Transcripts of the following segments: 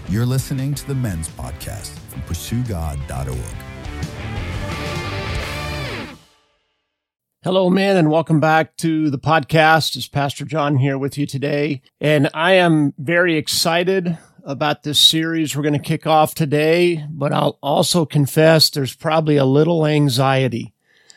You're listening to the Men's Podcast from PursueGod.org. Hello, men, and welcome back to the podcast. It's Pastor John here with you today, and I am very excited about this series we're going to kick off today, but I'll also confess there's probably a little anxiety.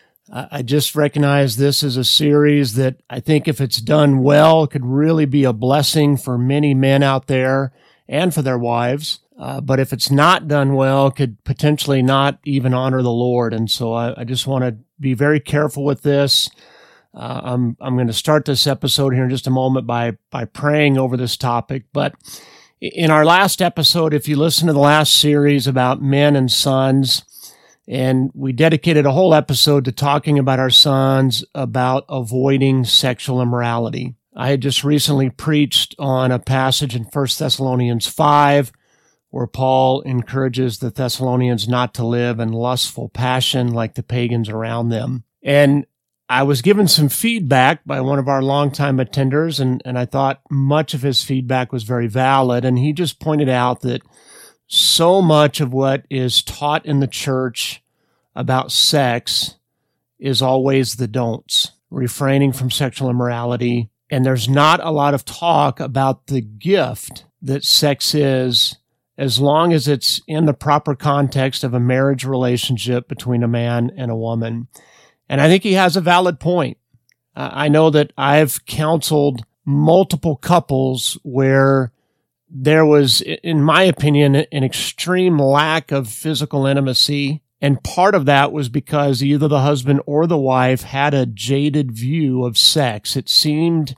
I just recognize this is a series that I think if it's done well, could really be a blessing for many men out there and for their wives. But if it's not done well, could potentially not even honor the Lord. And so I just want to be very careful with this. I'm going to start this episode here in just a moment by praying over this topic. But in our last episode, if you listen to the last series about men and sons, and we dedicated a whole episode to talking about our sons, about avoiding sexual immorality. I had just recently preached on a passage in 1 Thessalonians 5, where Paul encourages the Thessalonians not to live in lustful passion like the pagans around them. And I was given some feedback by one of our longtime attenders, and I thought much of his feedback was very valid. And he just pointed out that so much of what is taught in the church about sex is always the don'ts, refraining from sexual immorality. And there's not a lot of talk about the gift that sex is, as long as it's in the proper context of a marriage relationship between a man and a woman. And I think he has a valid point. I know that I've counseled multiple couples where there was, in my opinion, an extreme lack of physical intimacy. And part of that was because either the husband or the wife had a jaded view of sex. It seemed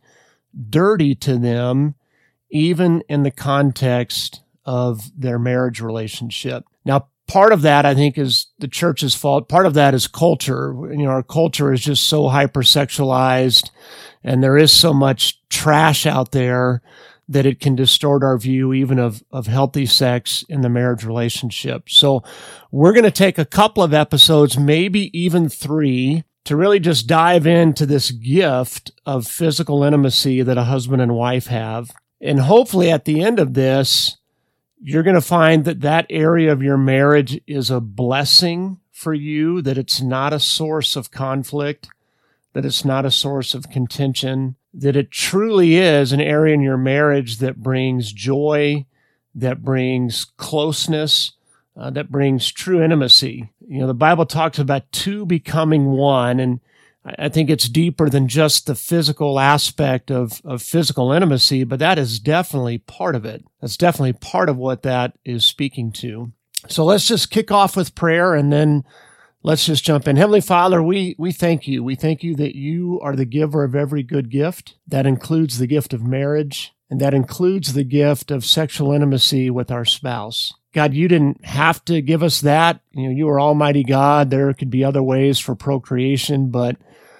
dirty to them, even in the context of their marriage relationship. Now, part of that, I think, is the church's fault. Part of that is culture. Our culture is just so hypersexualized, and there is so much trash out there that it can distort our view even of healthy sex in the marriage relationship. So we're going to take a couple of episodes, maybe even 3, to really just dive into this gift of physical intimacy that a husband and wife have. And hopefully at the end of this, you're going to find that that area of your marriage is a blessing for you, that it's not a source of conflict, that it's not a source of contention, that it truly is an area in your marriage that brings joy, that brings closeness, that brings true intimacy. The Bible talks about two becoming one, and I think it's deeper than just the physical aspect of physical intimacy, but that is definitely part of it. That's definitely part of what that is speaking to. So let's just kick off with prayer, and then let's just jump in. Heavenly Father, we thank you. We thank you that you are the giver of every good gift. That includes the gift of marriage, and that includes the gift of sexual intimacy with our spouse. God, you didn't have to give us that. You are Almighty God. There could be other ways for procreation, but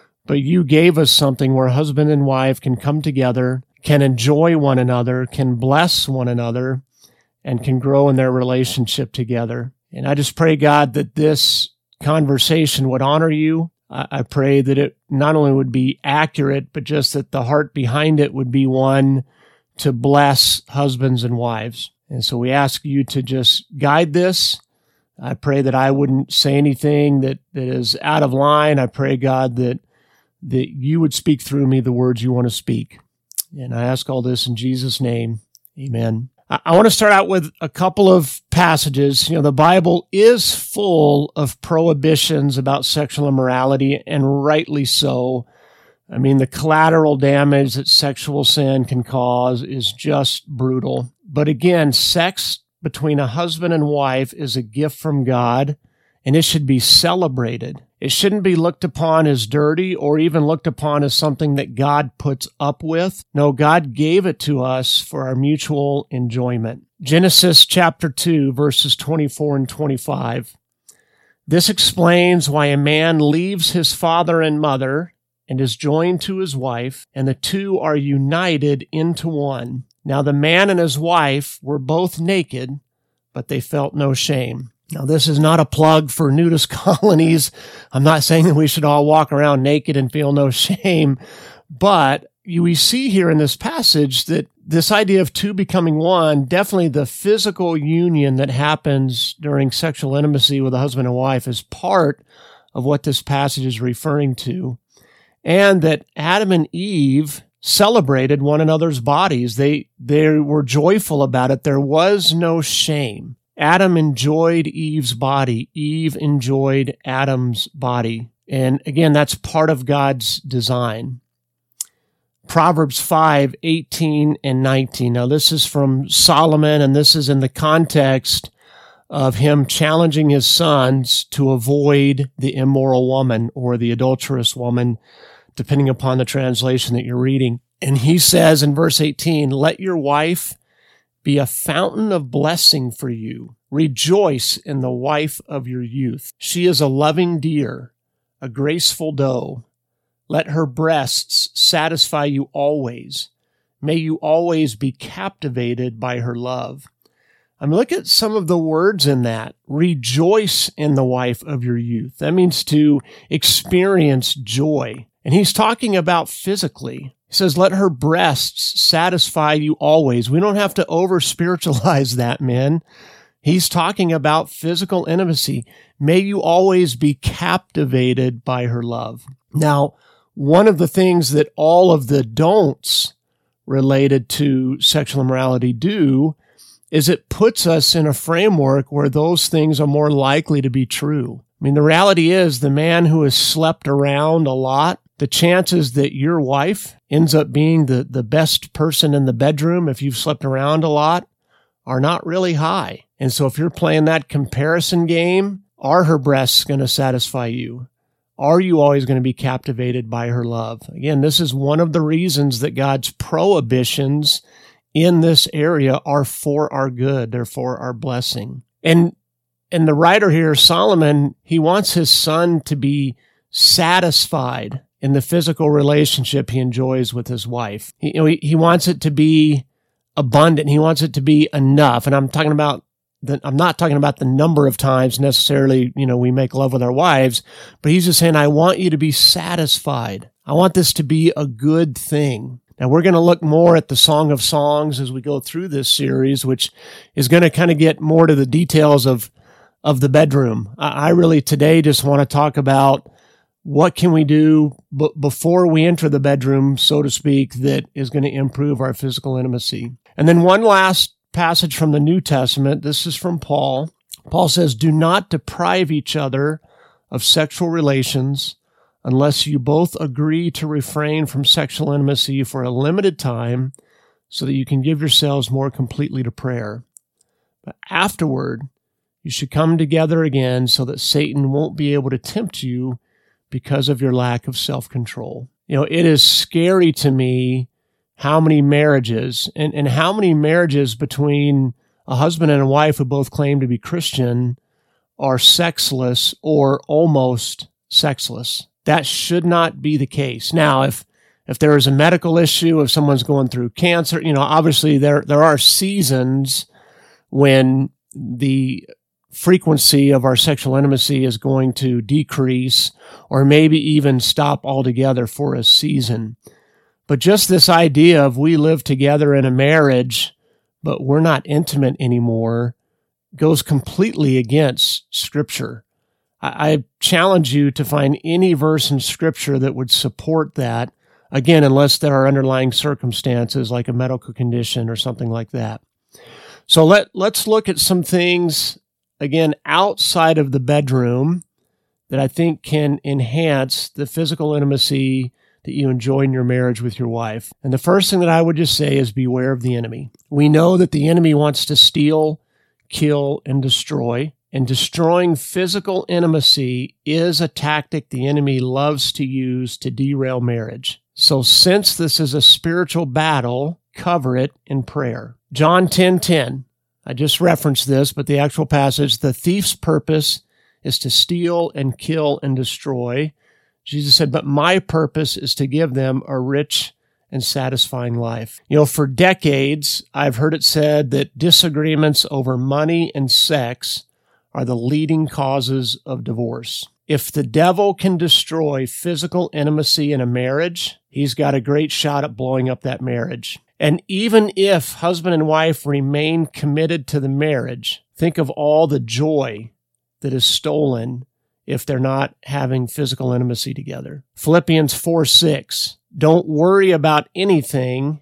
you gave us something where husband and wife can come together, can enjoy one another, can bless one another, and can grow in their relationship together. And I just pray, God, that this conversation would honor you. I pray that it not only would be accurate, but just that the heart behind it would be one to bless husbands and wives. And so we ask you to just guide this. I pray that I wouldn't say anything that is out of line. I pray, God, that you would speak through me the words you want to speak. And I ask all this in Jesus' name. Amen. I want to start out with a couple of passages. The Bible is full of prohibitions about sexual immorality, and rightly so. I mean, the collateral damage that sexual sin can cause is just brutal. But again, sex between a husband and wife is a gift from God, and it should be celebrated. It shouldn't be looked upon as dirty or even looked upon as something that God puts up with. No, God gave it to us for our mutual enjoyment. Genesis chapter 2, verses 24 and 25. This explains why a man leaves his father and mother and is joined to his wife, and the two are united into one. Now the man and his wife were both naked, but they felt no shame. Now, this is not a plug for nudist colonies. I'm not saying that we should all walk around naked and feel no shame, but we see here in this passage that this idea of two becoming one, definitely the physical union that happens during sexual intimacy with a husband and wife is part of what this passage is referring to. And that Adam and Eve celebrated one another's bodies. They were joyful about it. There was no shame. Adam enjoyed Eve's body. Eve enjoyed Adam's body. And again, that's part of God's design. Proverbs 5:18 and 19. Now, this is from Solomon, and this is in the context of him challenging his sons to avoid the immoral woman or the adulterous woman, depending upon the translation that you're reading. And he says in verse 18, "Let your wife be a fountain of blessing for you. Rejoice in the wife of your youth. She is a loving deer, a graceful doe. Let her breasts satisfy you always. May you always be captivated by her love." I mean, look at some of the words in that. Rejoice in the wife of your youth. That means to experience joy. And he's talking about physically. He says, let her breasts satisfy you always. We don't have to over-spiritualize that, men. He's talking about physical intimacy. May you always be captivated by her love. Now, one of the things that all of the don'ts related to sexual immorality do is it puts us in a framework where those things are more likely to be true. I mean, the reality is the man who has slept around a lot, the chances that your wife ends up being the best person in the bedroom if you've slept around a lot are not really high. And so if you're playing that comparison game, are her breasts going to satisfy you? Are you always going to be captivated by her love? Again, this is one of the reasons that God's prohibitions in this area are for our good. They're for our blessing. And the writer here, Solomon, he wants his son to be satisfied in the physical relationship he enjoys with his wife. He wants it to be abundant. He wants it to be enough. And I'm not talking about the number of times necessarily, we make love with our wives, but he's just saying, I want you to be satisfied. I want this to be a good thing. Now, we're going to look more at the Song of Songs as we go through this series, which is going to kind of get more to the details of the bedroom. I really today just want to talk about what can we do before we enter the bedroom, so to speak, that is going to improve our physical intimacy. And then one last passage from the New Testament. This is from Paul. Paul says, "Do not deprive each other of sexual relations unless you both agree to refrain from sexual intimacy for a limited time so that you can give yourselves more completely to prayer. But afterward, you should come together again so that Satan won't be able to tempt you because of your lack of self-control." It is scary to me how many marriages and how many marriages between a husband and a wife who both claim to be Christian are sexless or almost sexless. That should not be the case. Now, if there is a medical issue, if someone's going through cancer, obviously there are seasons when the frequency of our sexual intimacy is going to decrease or maybe even stop altogether for a season. But just this idea of we live together in a marriage, but we're not intimate anymore, goes completely against Scripture. I challenge you to find any verse in Scripture that would support that, again, unless there are underlying circumstances like a medical condition or something like that. So let's look at some things, again, outside of the bedroom that I think can enhance the physical intimacy that you enjoy in your marriage with your wife. And the first thing that I would just say is beware of the enemy. We know that the enemy wants to steal, kill, and destroy. And destroying physical intimacy is a tactic the enemy loves to use to derail marriage. So since this is a spiritual battle, cover it in prayer. John 10:10. I just referenced this, but the actual passage, the thief's purpose is to steal and kill and destroy. Jesus said, but my purpose is to give them a rich and satisfying life. For decades, I've heard it said that disagreements over money and sex are the leading causes of divorce. If the devil can destroy physical intimacy in a marriage, he's got a great shot at blowing up that marriage. And even if husband and wife remain committed to the marriage, think of all the joy that is stolen if they're not having physical intimacy together. Philippians 4:6, don't worry about anything.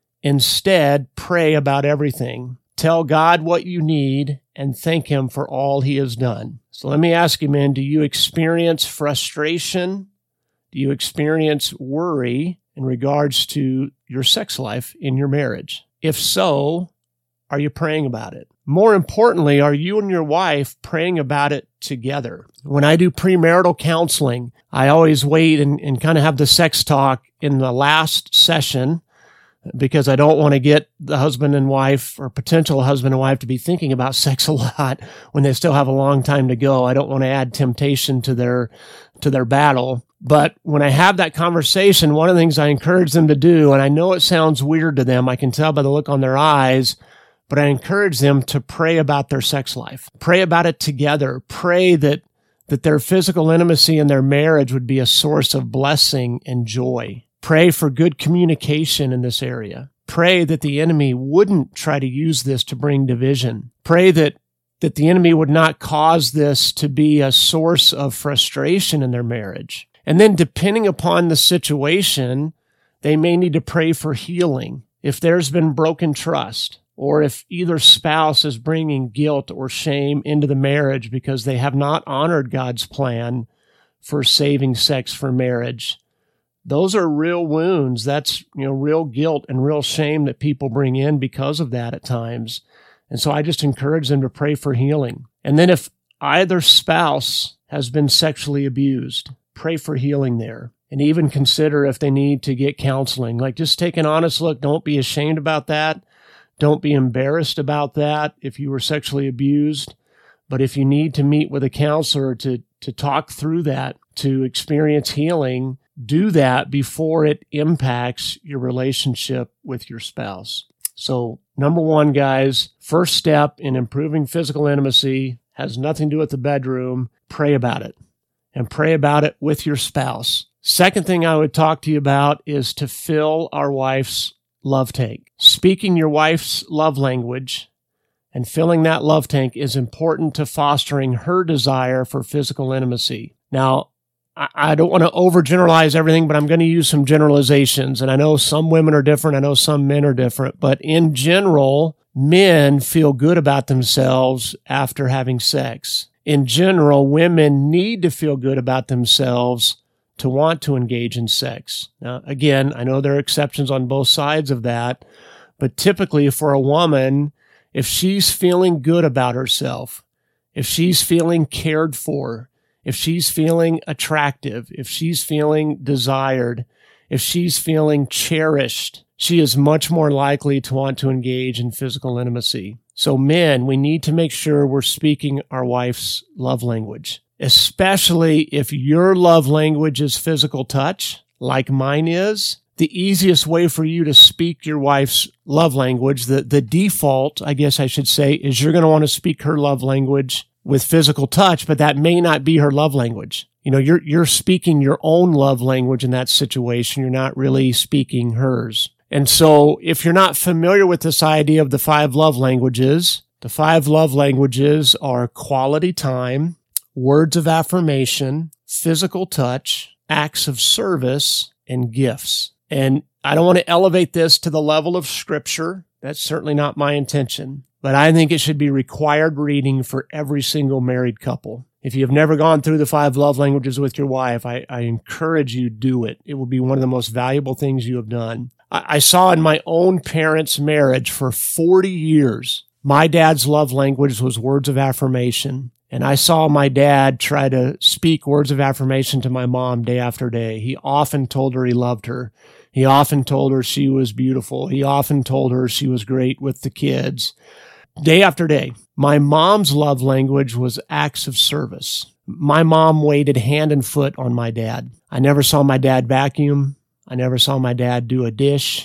Instead, pray about everything. Tell God what you need and thank Him for all He has done. So let me ask you, men, do you experience frustration? Do you experience worry in regards to your sex life in your marriage? If so, are you praying about it? More importantly, are you and your wife praying about it together? When I do premarital counseling, I always wait and kind of have the sex talk in the last session because I don't want to get the husband and wife or potential husband and wife to be thinking about sex a lot when they still have a long time to go. I don't want to add temptation to their battle. But when I have that conversation, one of the things I encourage them to do, and I know it sounds weird to them, I can tell by the look on their eyes, but I encourage them to pray about their sex life. Pray about it together. Pray that their physical intimacy in their marriage would be a source of blessing and joy. Pray for good communication in this area. Pray that the enemy wouldn't try to use this to bring division. Pray that the enemy would not cause this to be a source of frustration in their marriage. And then depending upon the situation, they may need to pray for healing. If there's been broken trust, or if either spouse is bringing guilt or shame into the marriage because they have not honored God's plan for saving sex for marriage, those are real wounds. That's, real guilt and real shame that people bring in because of that at times. And so I just encourage them to pray for healing. And then if either spouse has been sexually abused, pray for healing there. And even consider if they need to get counseling. Like, just take an honest look. Don't be ashamed about that. Don't be embarrassed about that if you were sexually abused. But if you need to meet with a counselor to talk through that, to experience healing, do that before it impacts your relationship with your spouse. So, number one, guys, first step in improving physical intimacy has nothing to do with the bedroom. Pray about it, and pray about it with your spouse. Second thing I would talk to you about is to fill our wife's love tank. Speaking your wife's love language and filling that love tank is important to fostering her desire for physical intimacy. Now, I don't want to overgeneralize everything, but I'm going to use some generalizations. And I know some women are different. I know some men are different. But in general, men feel good about themselves after having sex. In general, women need to feel good about themselves to want to engage in sex. Now, again, I know there are exceptions on both sides of that, but typically for a woman, if she's feeling good about herself, if she's feeling cared for, if she's feeling attractive, if she's feeling desired, if she's feeling cherished, she is much more likely to want to engage in physical intimacy. So men, we need to make sure we're speaking our wife's love language, especially if your love language is physical touch, like mine is. The easiest way for you to speak your wife's love language, the default, I guess I should say, is you're going to want to speak her love language with physical touch, but that may not be her love language. You're speaking your own love language in that situation. You're not really speaking hers. And so if you're not familiar with this idea of the 5 love languages, the 5 love languages are quality time, words of affirmation, physical touch, acts of service, and gifts. And I don't want to elevate this to the level of Scripture. That's certainly not my intention. But I think it should be required reading for every single married couple. If you've never gone through the 5 love languages with your wife, I encourage you to do it. It will be one of the most valuable things you have done. I saw in my own parents' marriage for 40 years, my dad's love language was words of affirmation. And I saw my dad try to speak words of affirmation to my mom day after day. He often told her he loved her. He often told her she was beautiful. He often told her she was great with the kids. Day after day, my mom's love language was acts of service. My mom waited hand and foot on my dad. I never saw my dad vacuum. I never saw my dad do a dish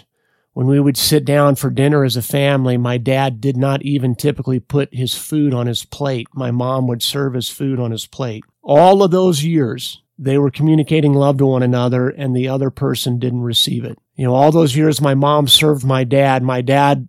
when we would sit down for dinner as a family, my dad did not even typically put his food on his plate. My mom would serve his food on his plate. All of those years, they were communicating love to one another, and the other person didn't receive it. All those years my mom served my dad. My dad,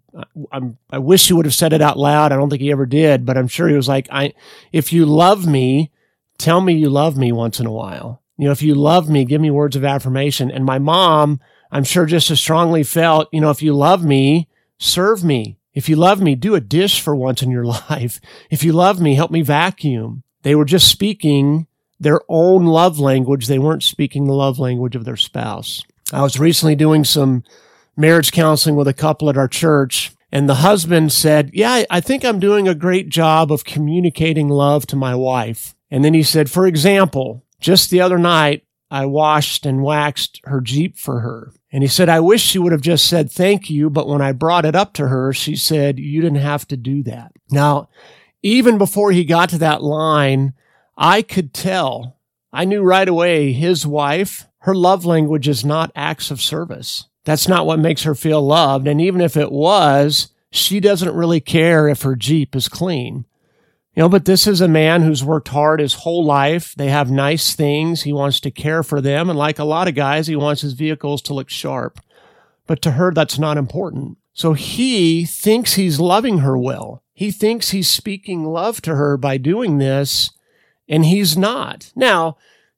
I wish he would have said it out loud. I don't think he ever did, but I'm sure he was like, if you love me, tell me you love me once in a while. If you love me, give me words of affirmation. And my mom, I'm sure just as strongly felt, if you love me, serve me. If you love me, do a dish for once in your life. If you love me, help me vacuum. They were just speaking their own love language. They weren't speaking the love language of their spouse. I was recently doing some marriage counseling with a couple at our church, and the husband said, yeah, I think I'm doing a great job of communicating love to my wife. And then he said, for example, just the other night, I washed and waxed her Jeep for her. And he said, I wish she would have just said thank you, but when I brought it up to her, she said, you didn't have to do that. Now, even before he got to that line, I could tell. I knew right away his wife, her love language is not acts of service. That's not what makes her feel loved. And even if it was, she doesn't really care if her Jeep is clean. But this is a man who's worked hard his whole life. They have nice things. He wants to care for them. And like a lot of guys, he wants his vehicles to look sharp. But to her, that's not important. So he thinks he's loving her well. He thinks he's speaking love to her by doing this, and he's not. Now,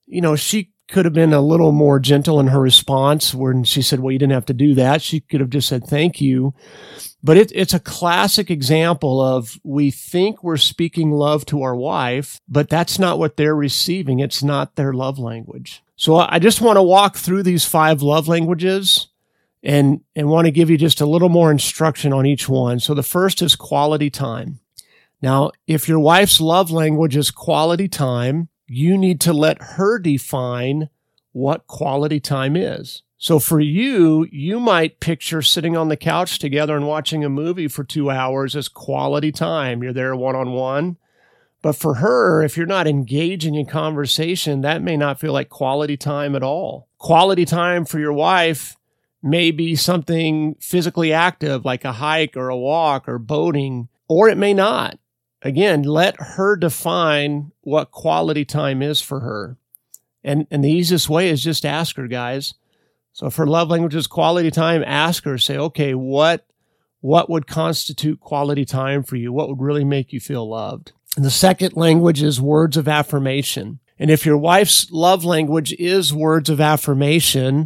she could have been a little more gentle in her response when she said, well, you didn't have to do that. She could have just said, thank you. But it's a classic example of we think we're speaking love to our wife, but that's not what they're receiving. It's not their love language. So I just want to walk through these 5 love languages and want to give you just a little more instruction on each one. So the first is quality time. Now, if your wife's love language is quality time, you need to let her define what quality time is. So for you, you might picture sitting on the couch together and watching a movie for 2 hours as quality time. You're there one-on-one. But for her, if you're not engaging in conversation, that may not feel like quality time at all. Quality time for your wife may be something physically active, like a hike or a walk or boating, or it may not. Again, let her define what quality time is for her. And the easiest way is just ask her, guys. So if her love language is quality time, ask her, say, okay, what would constitute quality time for you? What would really make you feel loved? And the second language is words of affirmation. And if your wife's love language is words of affirmation,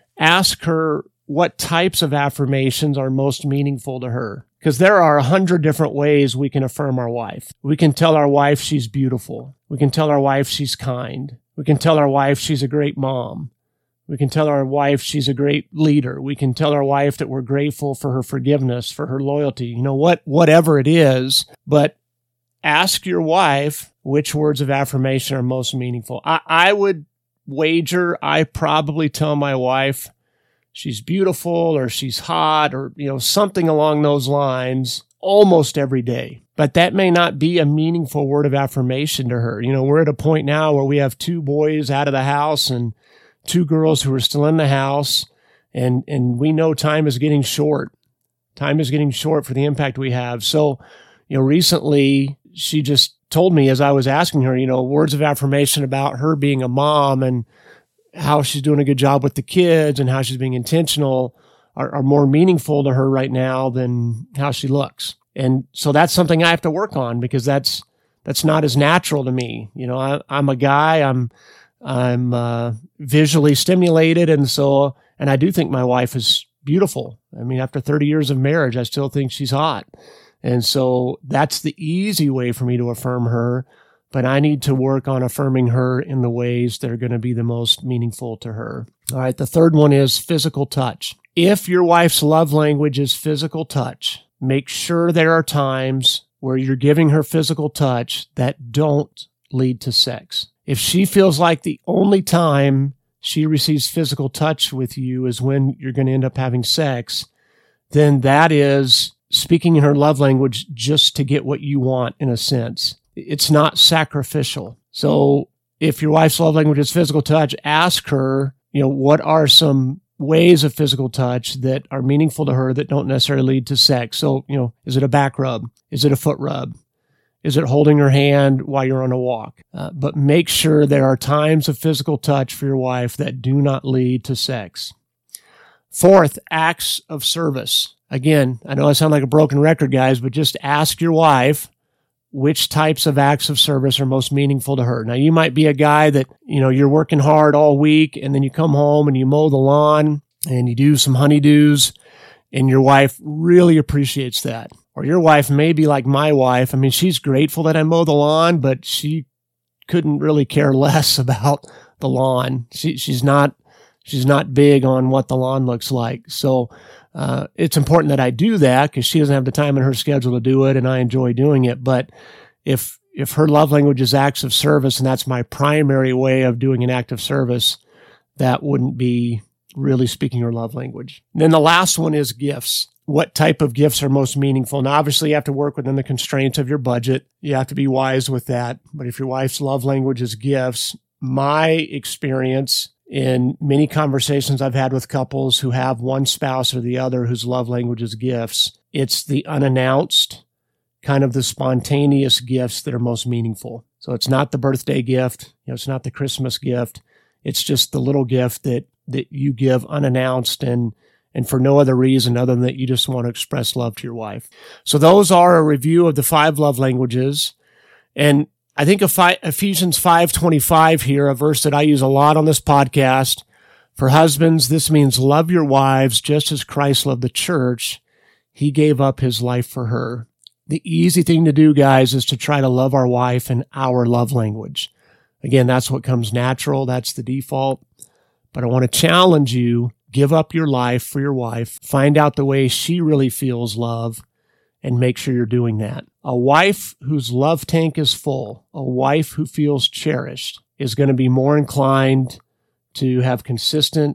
ask her what types of affirmations are most meaningful to her. Because there are 100 different ways we can affirm our wife. We can tell our wife she's beautiful. We can tell our wife she's kind. We can tell our wife she's a great mom. We can tell our wife she's a great leader. We can tell our wife that we're grateful for her forgiveness, for her loyalty, whatever it is. But ask your wife which words of affirmation are most meaningful. I would wager I probably tell my wife she's beautiful or she's hot or, something along those lines almost every day. But that may not be a meaningful word of affirmation to her. We're at a point now where we have 2 boys out of the house and 2 girls who are still in the house, and we know time is getting short. Time is getting short for the impact we have. So, recently she just told me as I was asking her, words of affirmation about her being a mom and how she's doing a good job with the kids and how she's being intentional are more meaningful to her right now than how she looks. And so that's something I have to work on because that's not as natural to me. I'm a guy, I'm visually stimulated. And I do think my wife is beautiful. I mean, after 30 years of marriage, I still think she's hot. And so that's the easy way for me to affirm her, but I need to work on affirming her in the ways that are going to be the most meaningful to her. All right. The third one is physical touch. If your wife's love language is physical touch, make sure there are times where you're giving her physical touch that don't lead to sex. If she feels like the only time she receives physical touch with you is when you're going to end up having sex, then that is speaking in her love language just to get what you want in a sense. It's not sacrificial. So if your wife's love language is physical touch, ask her, what are some ways of physical touch that are meaningful to her that don't necessarily lead to sex. So, is it a back rub? Is it a foot rub? Is it holding her hand while you're on a walk? But make sure there are times of physical touch for your wife that do not lead to sex. Fourth, acts of service. Again, I know I sound like a broken record, guys, but just ask your wife which types of acts of service are most meaningful to her. Now, you might be a guy that, you're working hard all week, and then you come home and you mow the lawn and you do some honeydews, and your wife really appreciates that. Or your wife may be like my wife. I mean, she's grateful that I mow the lawn, but she couldn't really care less about the lawn. She's not big on what the lawn looks like. So it's important that I do that because she doesn't have the time in her schedule to do it, and I enjoy doing it. But if her love language is acts of service, and that's my primary way of doing an act of service, that wouldn't be really speaking her love language. And then the last one is gifts. What type of gifts are most meaningful? Now, obviously, you have to work within the constraints of your budget. You have to be wise with that. But if your wife's love language is gifts, my experience in many conversations I've had with couples who have one spouse or the other whose love language is gifts, it's the unannounced, kind of the spontaneous gifts that are most meaningful. So it's not the birthday gift, it's not the Christmas gift. It's just the little gift that you give unannounced and for no other reason other than that you just want to express love to your wife. So those are a review of the 5 love languages. And I think Ephesians 5:25 here, a verse that I use a lot on this podcast. For husbands, this means love your wives just as Christ loved the church. He gave up his life for her. The easy thing to do, guys, is to try to love our wife in our love language. Again, that's what comes natural. That's the default. But I want to challenge you, give up your life for your wife. Find out the way she really feels love and make sure you're doing that. A wife whose love tank is full, a wife who feels cherished, is going to be more inclined to have consistent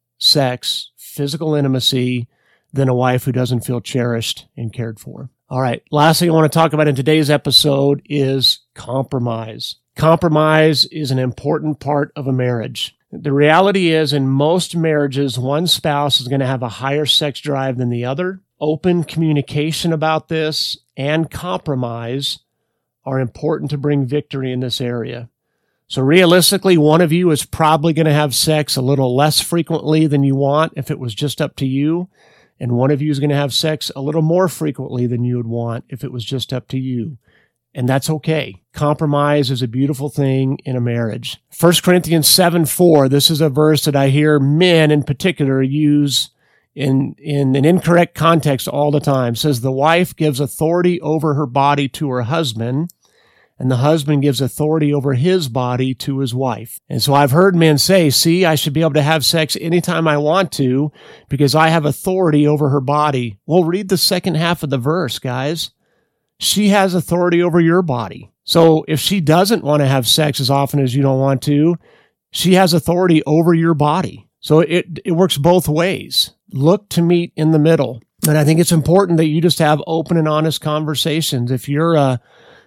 sex, physical intimacy, than a wife who doesn't feel cherished and cared for. All right. Last thing I want to talk about in today's episode is compromise. Compromise is an important part of a marriage. The reality is, in most marriages, one spouse is going to have a higher sex drive than the other. Open communication about this and compromise are important to bring victory in this area. So realistically, one of you is probably going to have sex a little less frequently than you want if it was just up to you. And one of you is going to have sex a little more frequently than you would want if it was just up to you. And that's okay. Compromise is a beautiful thing in a marriage. 1 Corinthians 7:4, this is a verse that I hear men in particular use in an incorrect context all the time. It says the wife gives authority over her body to her husband, and the husband gives authority over his body to his wife. And so I've heard men say, see, I should be able to have sex anytime I want to because I have authority over her body. Well, read the second half of the verse, guys. She has authority over your body. So if she doesn't want to have sex as often as you don't want to, she has authority over your body. So it works both ways. Look to meet in the middle. And I think it's important that you just have open and honest conversations. If you're a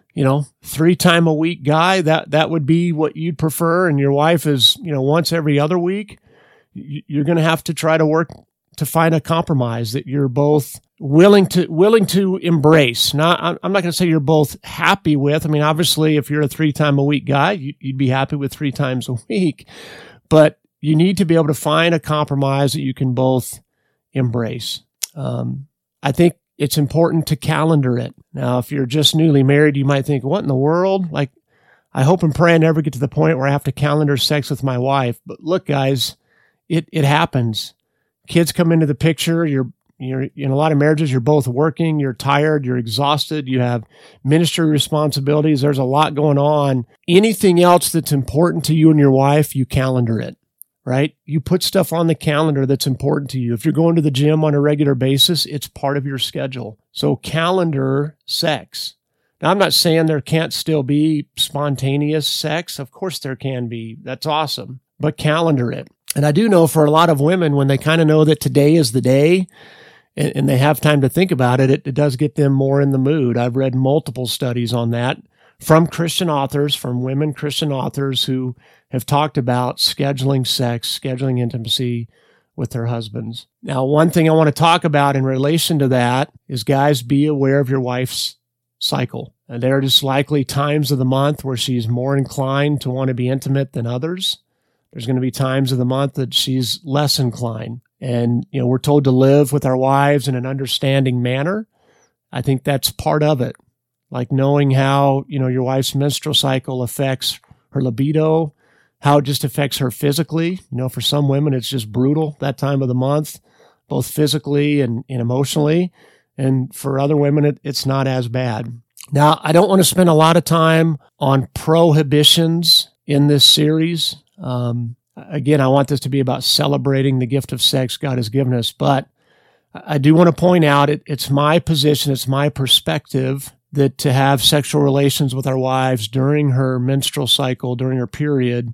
3-time a week guy, that would be what you'd prefer. And your wife is, once every other week, you're going to have to try to work to find a compromise that you're both willing to embrace. Now, I'm not going to say you're both happy with. I mean, obviously, if you're a 3-time a week guy, you'd be happy with 3 times a week, but you need to be able to find a compromise that you can both embrace. I think it's important to calendar it. Now, if you're just newly married, you might think, what in the world? Like, I hope and pray I never get to the point where I have to calendar sex with my wife. But look, guys, it happens. Kids come into the picture. You're in a lot of marriages, you're both working, you're tired, you're exhausted, you have ministry responsibilities. There's a lot going on. Anything else that's important to you and your wife, you calendar it, right? You put stuff on the calendar that's important to you. If you're going to the gym on a regular basis, it's part of your schedule. So calendar sex. Now, I'm not saying there can't still be spontaneous sex. Of course there can be. That's awesome. But calendar it. And I do know for a lot of women, when they kind of know that today is the day, and they have time to think about it, it does get them more in the mood. I've read multiple studies on that from Christian authors, from women Christian authors who have talked about scheduling sex, scheduling intimacy with their husbands. Now, one thing I want to talk about in relation to that is, guys, be aware of your wife's cycle. And there are just likely times of the month where she's more inclined to want to be intimate than others. There's going to be times of the month that she's less inclined. And, we're told to live with our wives in an understanding manner. I think that's part of it. Like knowing how, your wife's menstrual cycle affects her libido, how it just affects her physically. For some women, it's just brutal that time of the month, both physically and emotionally. And for other women, it's not as bad. Now, I don't want to spend a lot of time on prohibitions in this series. Again, I want this to be about celebrating the gift of sex God has given us. But I do want to point out, it's my position, it's my perspective that to have sexual relations with our wives during her menstrual cycle, during her period,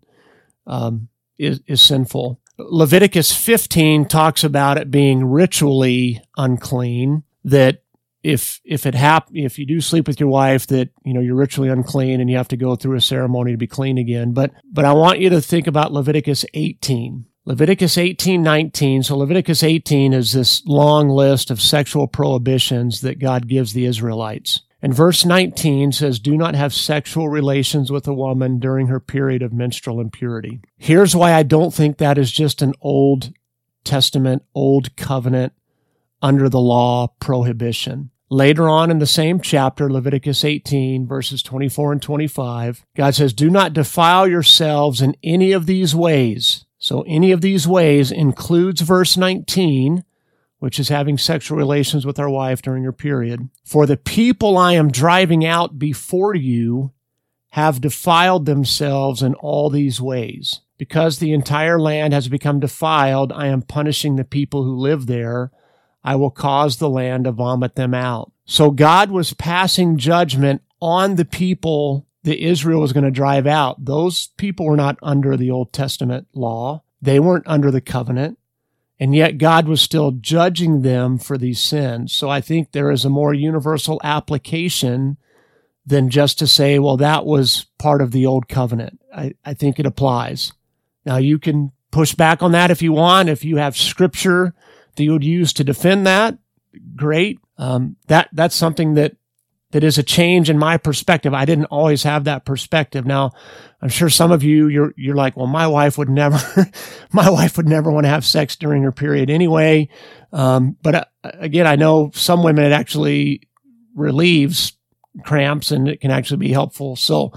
is sinful. Leviticus 15 talks about it being ritually unclean, that if you do sleep with your wife, that, you're ritually unclean and you have to go through a ceremony to be clean again. But I want you to think about Leviticus 18. Leviticus 18:19. So Leviticus 18 is this long list of sexual prohibitions that God gives the Israelites. And verse 19 says, do not have sexual relations with a woman during her period of menstrual impurity. Here's why I don't think that is just an Old Testament, Old Covenant, under the law prohibition. Later on in the same chapter, Leviticus 18, verses 24 and 25, God says, do not defile yourselves in any of these ways. So any of these ways includes verse 19, which is having sexual relations with our wife during her period. For the people I am driving out before you have defiled themselves in all these ways. Because the entire land has become defiled, I am punishing the people who live there. I will cause the land to vomit them out. So God was passing judgment on the people that Israel was going to drive out. Those people were not under the Old Testament law. They weren't under the covenant. And yet God was still judging them for these sins. So I think there is a more universal application than just to say, well, that was part of the old covenant. I think it applies. Now, you can push back on that if you want. If you have scripture that you would use to defend that, great. That's something that is a change in my perspective. I didn't always have that perspective. Now, I'm sure some of you're like, well, my wife would never want to have sex during her period anyway. But again, I know some women, it actually relieves cramps and it can actually be helpful. So,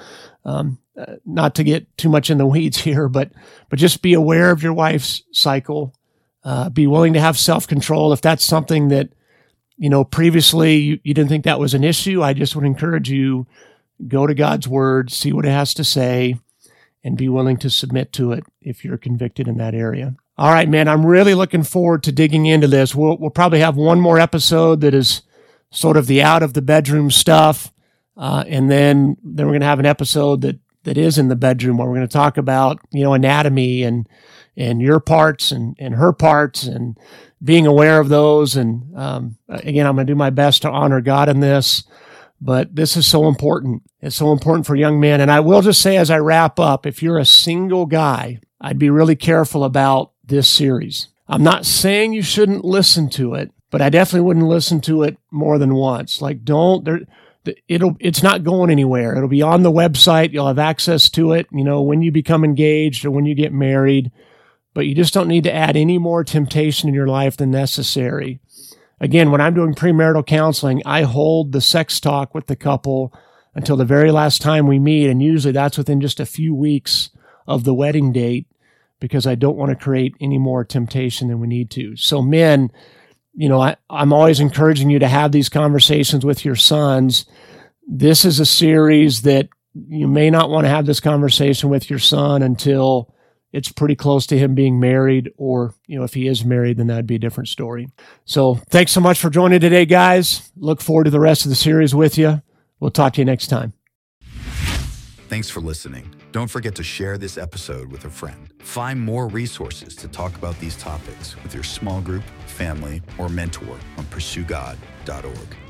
not to get too much in the weeds here, but just be aware of your wife's cycle. Be willing to have self-control. If that's something that, previously you didn't think that was an issue, I just would encourage you, go to God's word, see what it has to say, and be willing to submit to it if you're convicted in that area. All right, man, I'm really looking forward to digging into this. We'll probably have one more episode that is sort of the out of the bedroom stuff. And then we're going to have an episode that is in the bedroom where we're going to talk about, anatomy and your parts and her parts and being aware of those. And again, I'm going to do my best to honor God in this, but this is so important. It's so important for young men. And I will just say as I wrap up, if you're a single guy, I'd be really careful about this series. I'm not saying you shouldn't listen to it, but I definitely wouldn't listen to it more than once. Like, it's not going anywhere. It'll be on the website. You'll have access to it, when you become engaged or when you get married. But you just don't need to add any more temptation in your life than necessary. Again, when I'm doing premarital counseling, I hold the sex talk with the couple until the very last time we meet. And usually that's within just a few weeks of the wedding date, because I don't want to create any more temptation than we need to. So men, I'm always encouraging you to have these conversations with your sons. This is a series that you may not want to have this conversation with your son until it's pretty close to him being married, or, if he is married, then that'd be a different story. So thanks so much for joining today, guys. Look forward to the rest of the series with you. We'll talk to you next time. Thanks for listening. Don't forget to share this episode with a friend. Find more resources to talk about these topics with your small group, family, or mentor on pursuegod.org.